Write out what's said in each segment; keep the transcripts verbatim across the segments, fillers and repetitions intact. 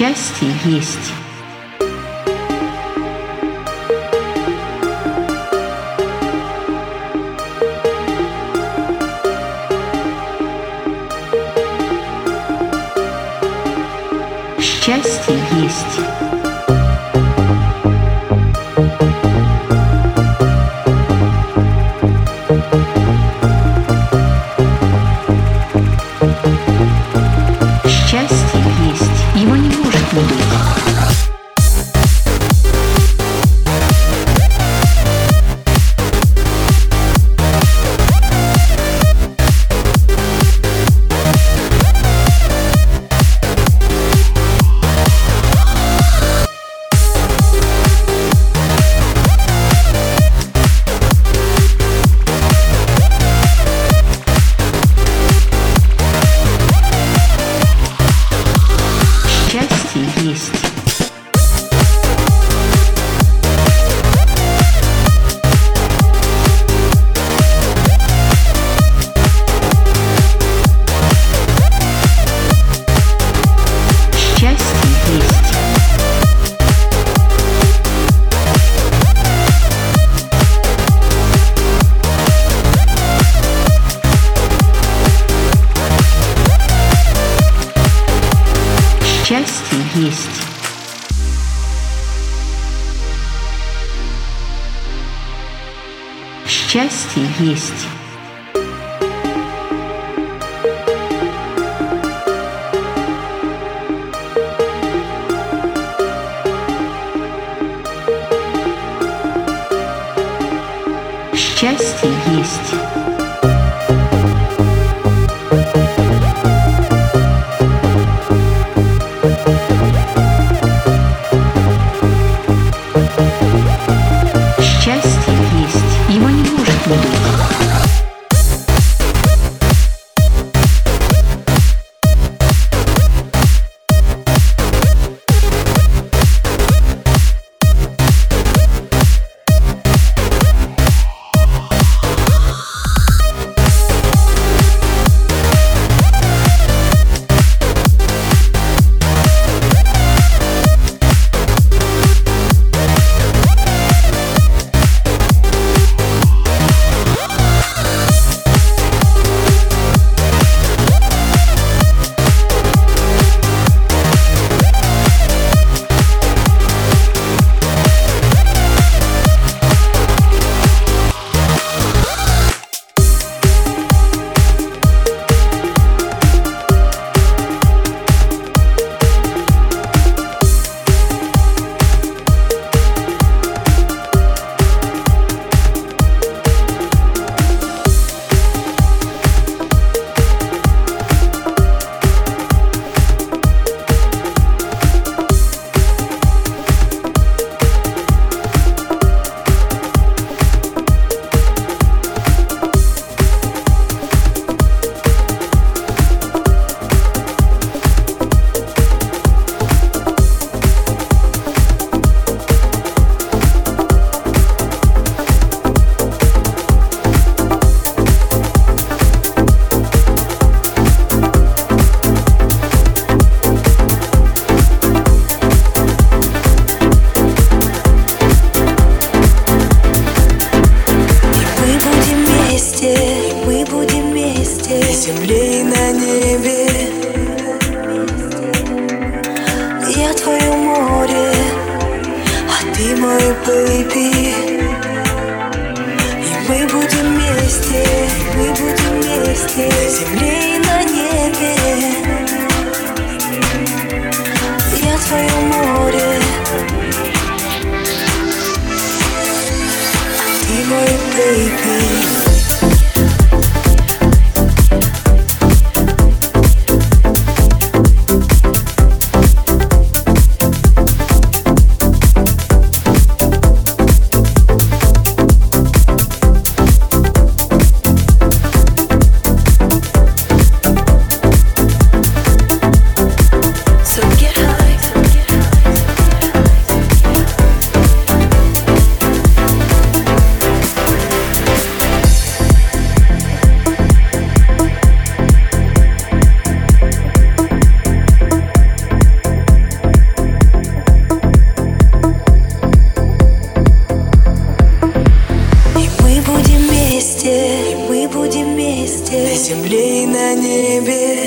Счастье есть. Счастье есть. Счастье есть. Его не может не быть. Есть. Счастье есть. Счастье есть. Счастье есть. Счастье есть. Его не может не быть. Земле и на небе. Я твое море, а ты мой бэйби. И мы будем вместе, мы будем вместе. На земле и на небе. Я твое море, а ты мой бэйби. земле и на небе.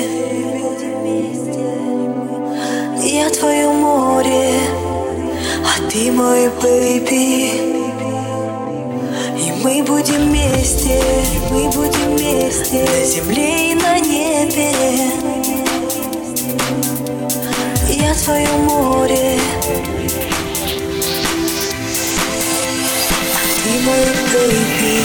Я твое море, а ты мой бэйби. И мы будем вместе, мы будем вместе на земле и на небе. Я твое море, а ты мой бэйби.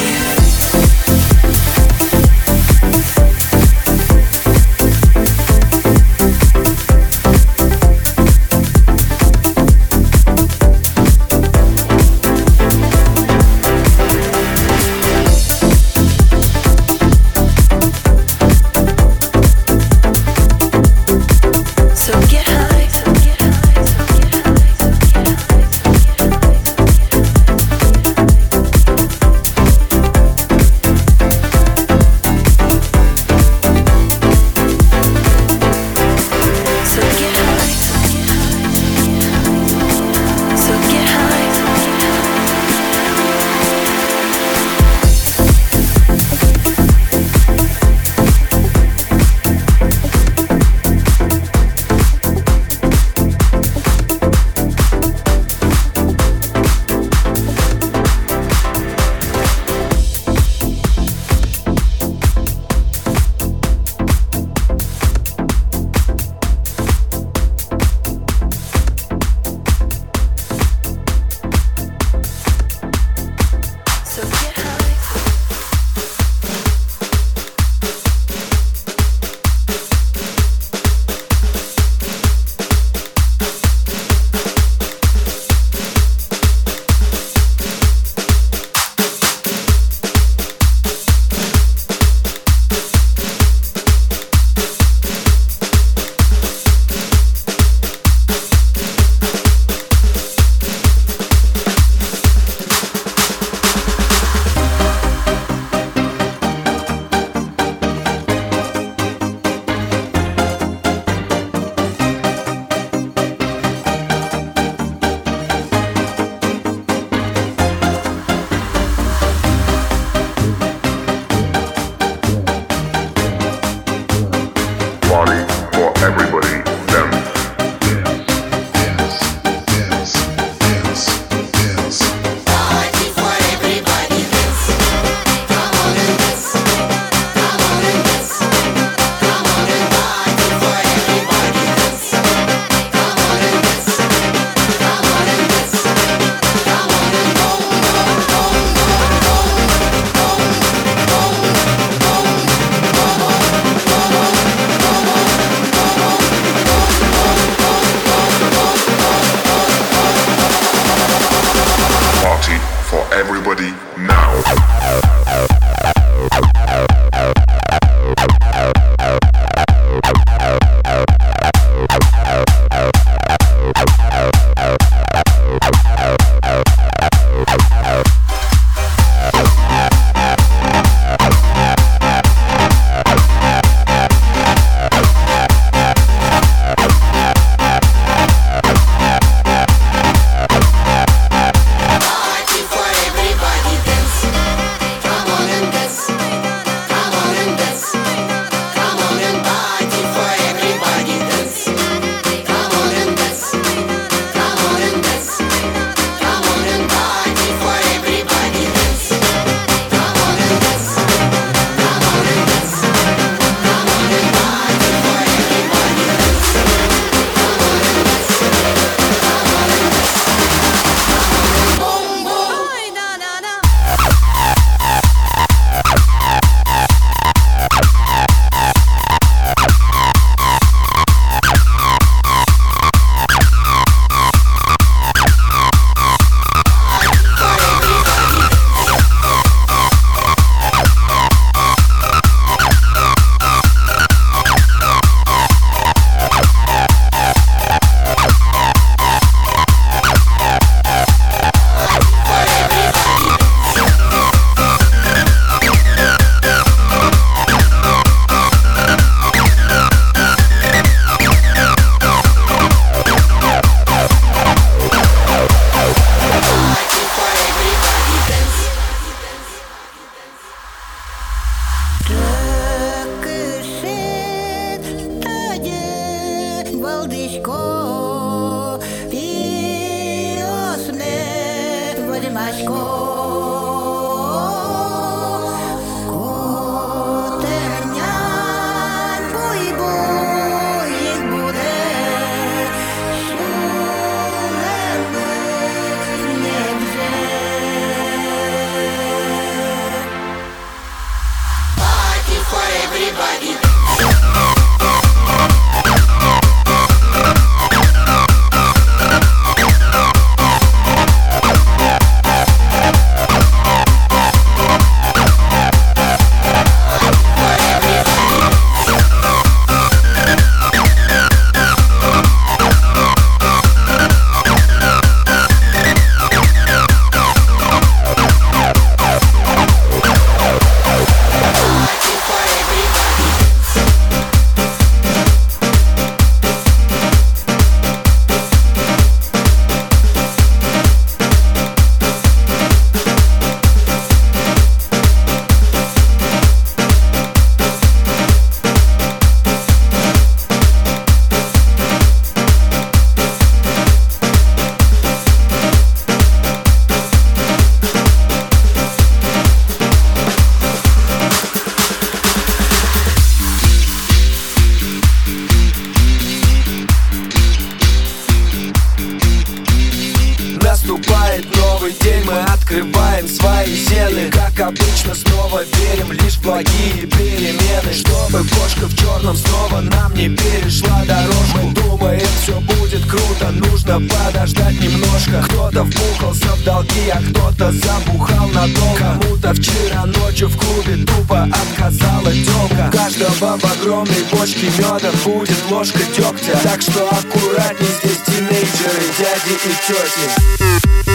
Наступает новый день, мы открываем свои сены. Как обычно, снова верим лишь в благие перемены. Чтобы кошка в черном снова нам не перешла дорожку. Мы думаем, все будет круто, нужно подождать немножко. Кто-то вбухался в долги, а кто-то забухал надолго. Кому-то вчера ночью в клубе тупо отказала тёлка. У каждого в огромной бочке меда будет ложка дегтя. Так что аккуратней, здесь тинейджеры, дяди и тети.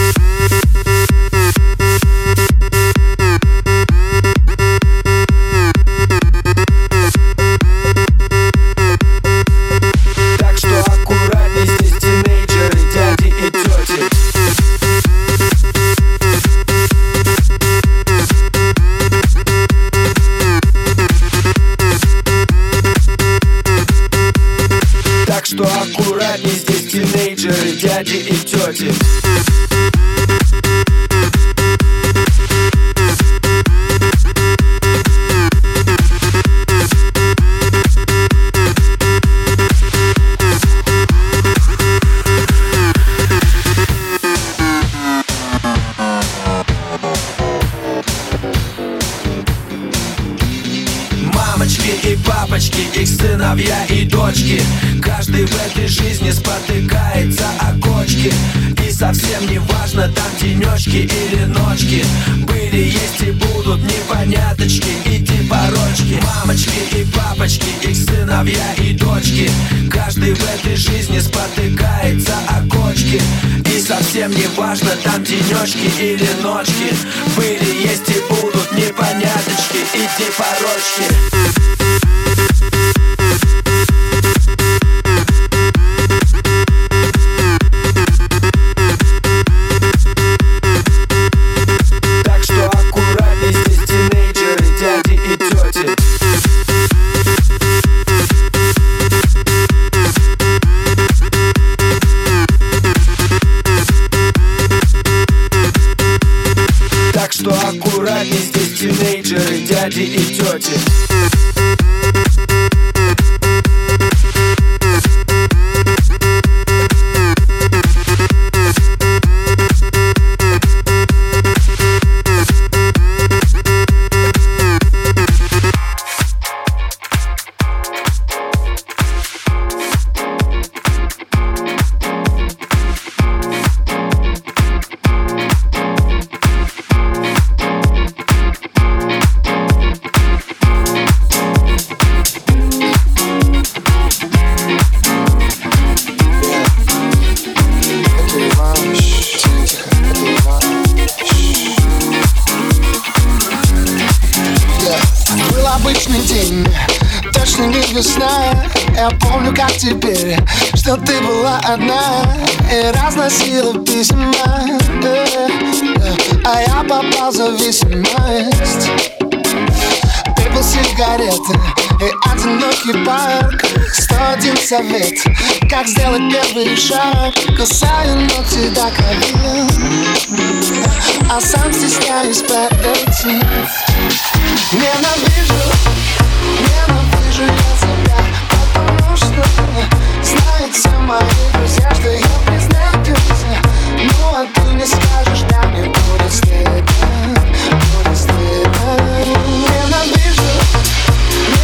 Так что аккуратней, здесь тинейджеры, дяди и тети. Так что аккуратней, здесь тинейджеры, дяди и тети. Мамочки и папочки, их сыновья и дочки. Каждый в этой жизни спотыкается о кочки. И совсем не важно, там денечки или ночки. Были, есть и будут непоняточки и типорочки. Мамочки и папочки, их сыновья и дочки. Каждый в этой жизни спотыкается о кочки. И совсем не важно, там денечки или ночки. Были, есть и будут непоняточки и типорочки. Так что аккуратней, здесь тинейджеры, дяди и тети. Так что аккуратней, здесь тинейджеры, дяди и тети. Обычный день, точно не весна. Я помню, как теперь, что ты была одна и разносила письма, а я попал в зависимость. Пепел, сигареты и одинокий парк. Сто один совет, как сделать первый шаг. Кусаю ногти до крови, а сам стесняюсь подойти. Ненавижу, ненавижу я себя, потому что знают все мои друзья, что я признаюсь. Ну а ты не скажешь, да мне будет стыдно, будет стыдно. Ненавижу,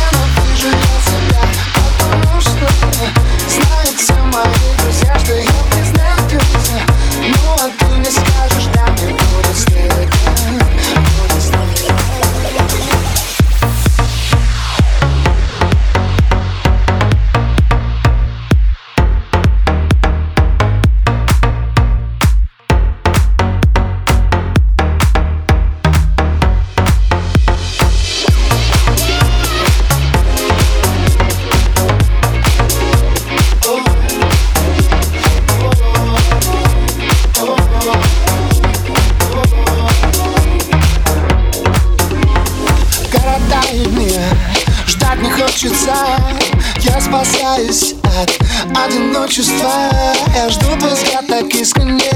хочется. Я спасаюсь от одиночества. Я жду твой взгляд так искренне,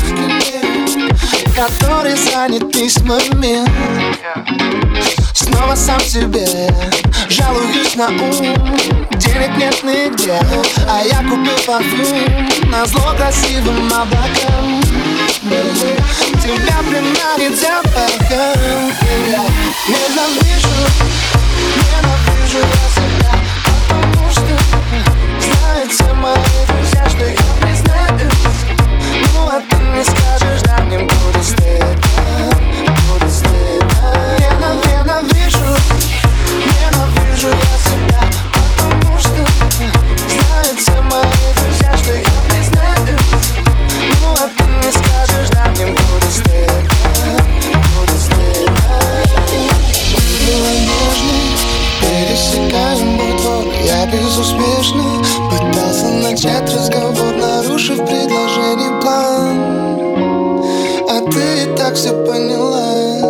который занят письмами. Снова сам себе жалуюсь на ум. Денег нет нигде, а я купил парфюм назло красивым облакам. Тебя приманит запахом. Ненавижу, ненавижу я себя, потому что знают все мои друзья, что я признаюсь. Ну а ты мне скажешь, да, мне будет стыдно, будет стыдно. Ненавижу, ненавижу я себя, потому что знают все мои друзья, что я признаюсь. Ну а ты мне скажешь, да, мне будет стыдно, будет стыдно. Была нежной, пересекаем бульвар, я безуспешно пытался начать разговор, нарушив предложение план. А ты и так все поняла.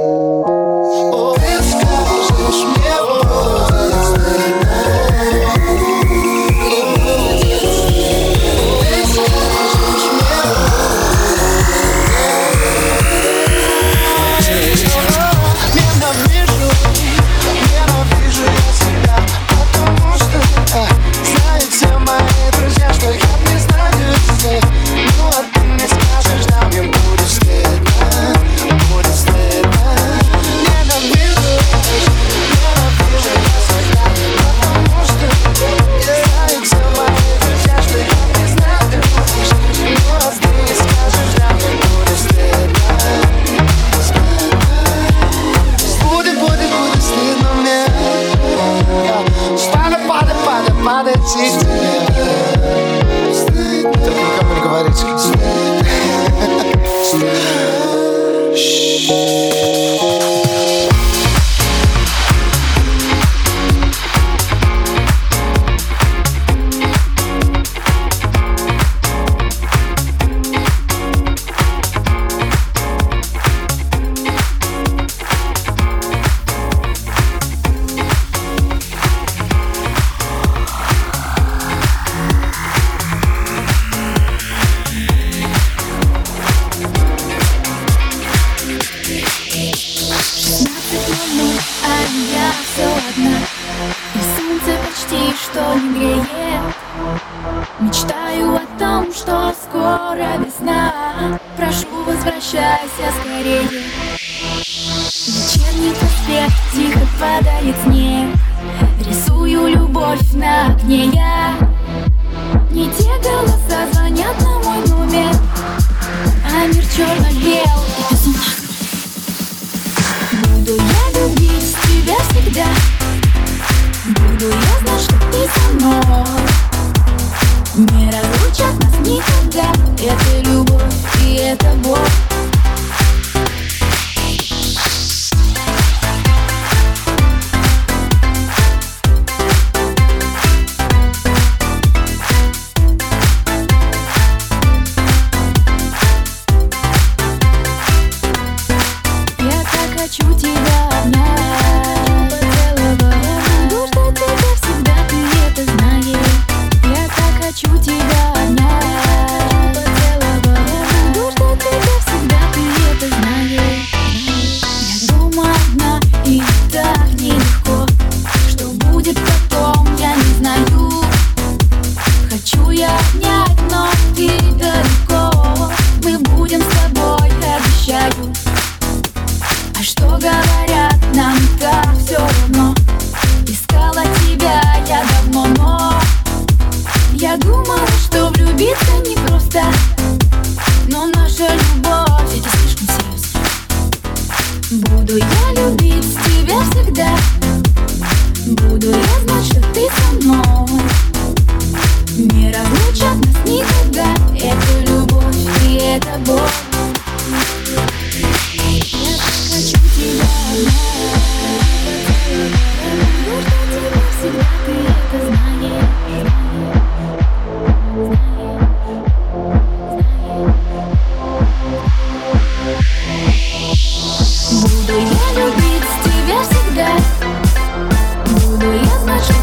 Ты скажешь, мне будет стыдно. Ты скажешь, мне ненавижу, ненавижу я себя, потому что а, знают все мои друзья, что я признаюсь. Ну а ты мне скажешь, да, мне будет стыдно, будет стыдно. Ненавижу, ненавижу я себя, потому что знают все мои друзья, что я признаюсь. Ну а ты мне скажешь, да, мне будет стыдно. Будет, будет, будет стыдно мне. Стану падать, падать, падать и тебе. Только никому не говорите. Мечтаю о том, что скоро весна. Прошу, возвращайся скорее. Вечерний проспект тихо падает снег. Рисую любовь на окне я. Не те голоса звонят на мой номер, а мир черно-бел и безумно. Буду я любить тебя всегда. Буду я знать, что ты со мной. Не разлучат нас никогда. Это любовь и это боль. Я так хочу тебя обнять, поцеловать. Буду ждать тебя всегда, ты это знаешь. Я так хочу тебя обнять, поцеловать. Буду ждать тебя всегда, ты это знаешь. Я дома одна и так нелегко. Что будет потом, я не знаю. Хочу я обнять, но ты далеко. Мы будем с тобой, обещаю. А что говорят, нам так все равно. Искала тебя я давно, но я думала, что влюбиться непросто. Но наша любовь, это слишком серьезно. Буду я любить тебя всегда. Буду я знать, что ты со мной. Не разлучат нас никогда. Это любовь и это боль. Я так хочу тебя обнять, буду ждать тебя всегда, ты это знаешь. Буду я любить тебя всегда. Буду я знать, что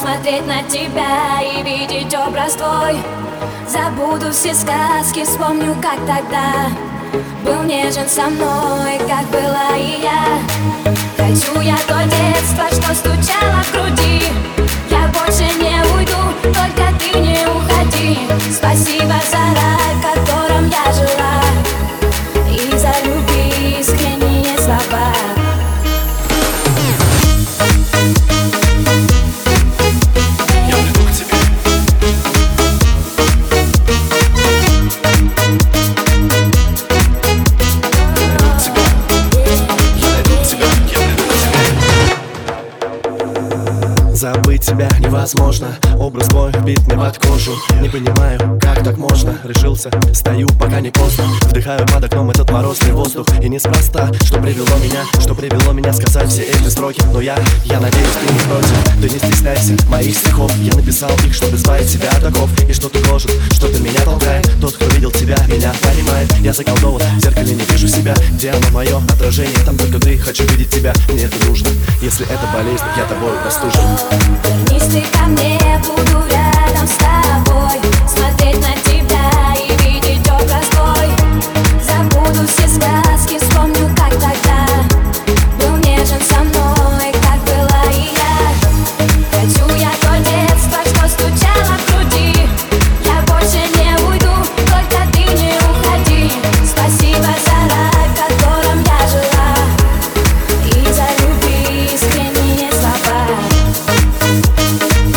смотреть на тебя и видеть образ твой. Забуду все сказки, вспомню, как тогда был нежен со мной, как была и я. Хочу я то детство, что стучало в груди. Я больше не уйду, только ты не уходи. Спасибо за рай, в котором я жила, и за любви искренние слова. Забыть тебя невозможно, образ твой вбит мне под кожу. Не понимаю, как так можно, решился, стою, пока не поздно. Вдыхаю под окном этот морозный воздух. И неспроста, что привело меня, что привело меня сказать все эти строки. Но я, я надеюсь, ты не против. Ты не стесняйся моих стихов. Я написал их, чтобы избавить себя от оков. И что-то гложет, что-то меня толкает. Тот, кто видел тебя, меня понимает. Я заколдован, в зеркале не вижу себя. Где оно мое отражение, там только ты. Хочу видеть тебя, мне это нужно. Если это болезнь, я тобой простужен. Вернись ты ко мне, буду рядом с тобой, смотреть на тебя и видеть образ твой. Забуду все сказки, вспомню, как тогда был нежен со мной, как была и я. Хочу я то детство, что стучало в груди. Я больше не уйду, только ты не уходи. Спасибо за рай, в котором я жила, и за любви искренние слова.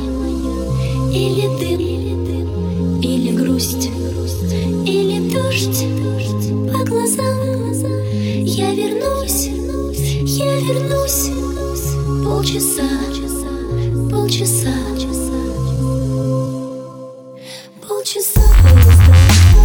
Или дым, или грусть, или дождь по глазам. Я вернусь, я вернусь. Полчаса, полчаса, полчаса поезда,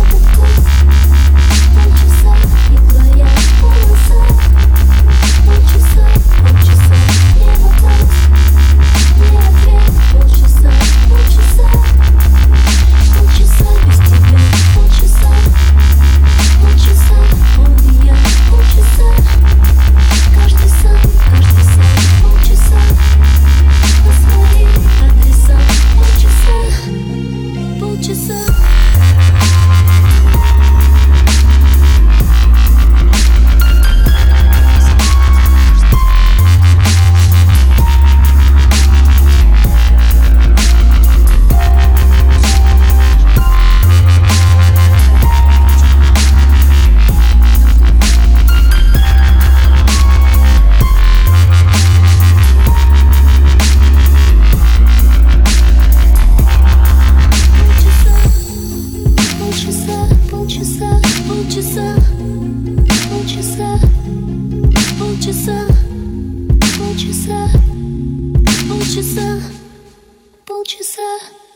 полчаса и твоя полоса. Полчаса, полчаса, не вопрос, не ответ. Полчаса, полчаса, полчаса без тебя. Полчаса, полчаса, он и я. Полчаса, каждый сам, каждый сам. Полчаса, по своим адресам. Полчаса, полчаса. Полчаса, полчаса, полчаса, полчаса, полчаса, полчаса, полчаса, полчаса.